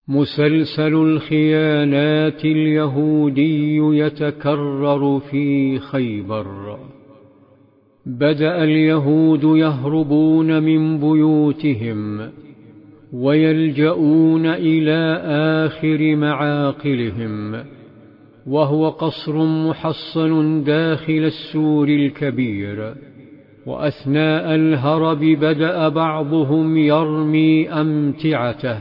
مسلسل الخيانات اليهودي يتكرر في خيبر. بدأ اليهود يهربون من بيوتهم ويلجؤون إلى آخر معاقلهم، وهو قصر محصن داخل السور الكبير. وأثناء الهرب بدأ بعضهم يرمي أمتعته،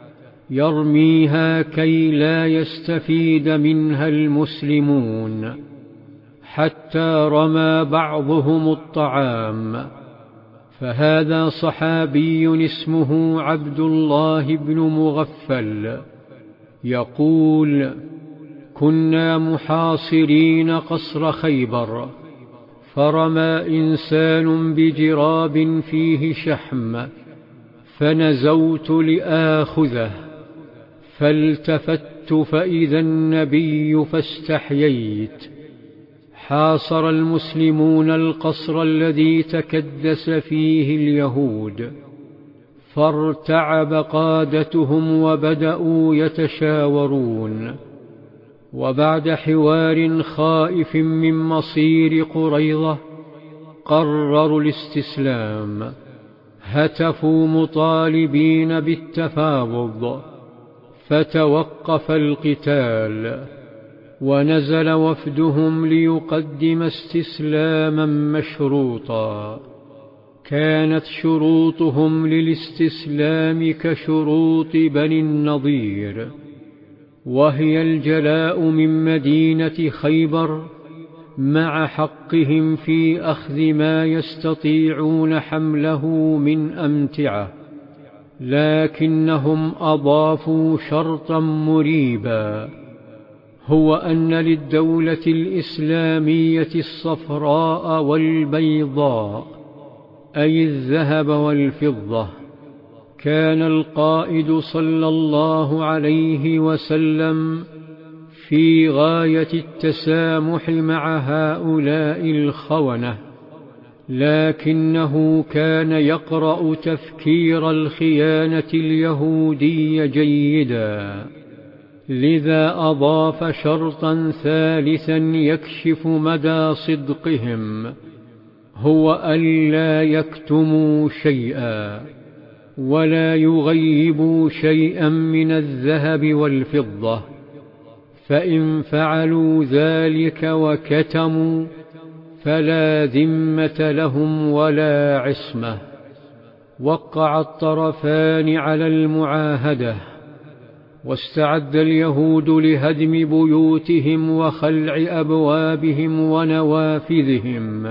يرميها كي لا يستفيد منها المسلمون، حتى رمى بعضهم الطعام. فهذا صحابي اسمه عبد الله بن مغفل يقول: كنا محاصرين قصر خيبر، فرمى إنسان بجراب فيه شحم، فنزوت لآخذه، فالتفت فإذا النبي فاستحييت. حاصر المسلمون القصر الذي تكدس فيه اليهود، فارتعب قادتهم وبدأوا يتشاورون. وبعد حوار خائف من مصير قريظة قرروا الاستسلام، هتفوا مطالبين بالتفاوض، فتوقف القتال، ونزل وفدهم ليقدم استسلاما مشروطا. كانت شروطهم للاستسلام كشروط بني النضير، وهي الجلاء من مدينة خيبر مع حقهم في أخذ ما يستطيعون حمله من أمتعة. لكنهم أضافوا شرطا مريبا، هو أن للدولة الإسلامية الصفراء والبيضاء، أي الذهب والفضة. كان القائد صلى الله عليه وسلم في غاية التسامح مع هؤلاء الخونة، لكنه كان يقرأ تفكير الخيانة اليهودي جيدا، لذا أضاف شرطا ثالثا يكشف مدى صدقهم، هو ألا يكتموا شيئا ولا يغيبوا شيئا من الذهب والفضة، فإن فعلوا ذلك وكتموا فلا ذمة لهم ولا عصمة. وقع الطرفان على المعاهدة، واستعد اليهود لهدم بيوتهم وخلع أبوابهم ونوافذهم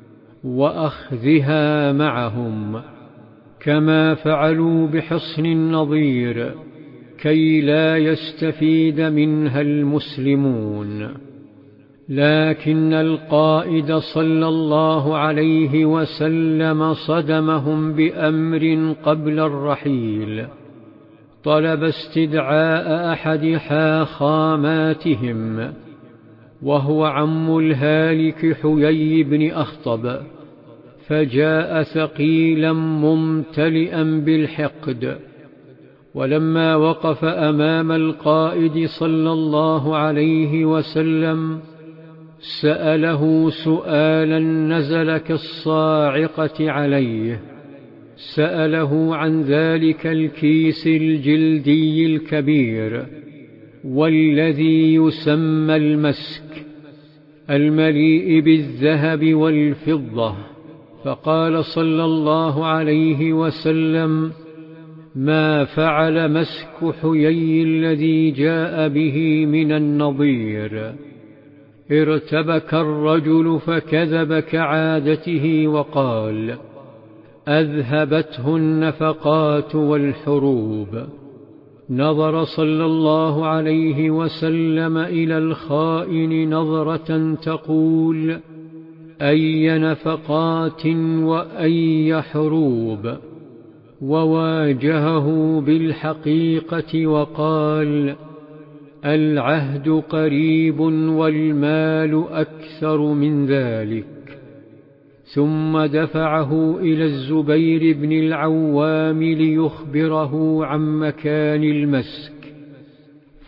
وأخذها معهم، كما فعلوا بحصن النضير كي لا يستفيد منها المسلمون. لكن القائد صلى الله عليه وسلم صدمهم بأمر قبل الرحيل، طلب استدعاء أحد حاخاماتهم، وهو عم الهالك حيي بن أخطب، فجاء ثقيلا ممتلئا بالحقد. ولما وقف أمام القائد صلى الله عليه وسلم سأله سؤالا نزل كالصاعقة عليه، سأله عن ذلك الكيس الجلدي الكبير والذي يسمى المسك المليء بالذهب والفضة، فقال صلى الله عليه وسلم: ما فعل مسك حيي الذي جاء به من النضير؟ ارتبك الرجل فكذب كعادته وقال: أذهبته النفقات والحروب. نظر صلى الله عليه وسلم إلى الخائن نظرة تقول: أي نفقات وأي حروب؟ وواجهه بالحقيقة وقال: العهد قريب والمال أكثر من ذلك. ثم دفعه إلى الزبير بن العوام ليخبره عن مكان المسك،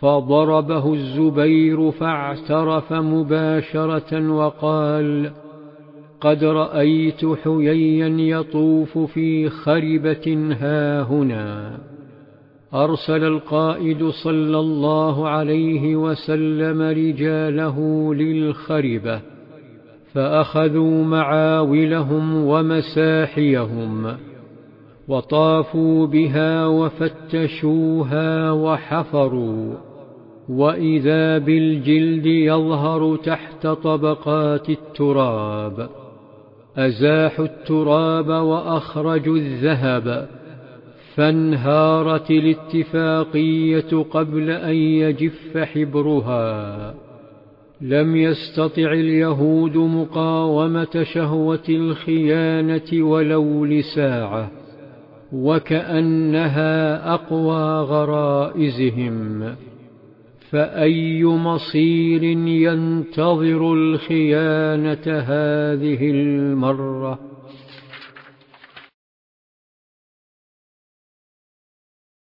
فضربه الزبير فاعترف مباشرة وقال: قد رأيت حييا يطوف في خربة هاهنا. أرسل القائد صلى الله عليه وسلم رجاله للخربة، فأخذوا معاولهم ومساحيهم وطافوا بها وفتشوها وحفروا، وإذا بالجلد يظهر تحت طبقات التراب. أزاحوا التراب وأخرجوا الذهب، فانهارت الاتفاقية قبل أن يجف حبرها. لم يستطع اليهود مقاومة شهوة الخيانة ولو لساعة، وكأنها أقوى غرائزهم. فأي مصير ينتظر الخيانة هذه المرة؟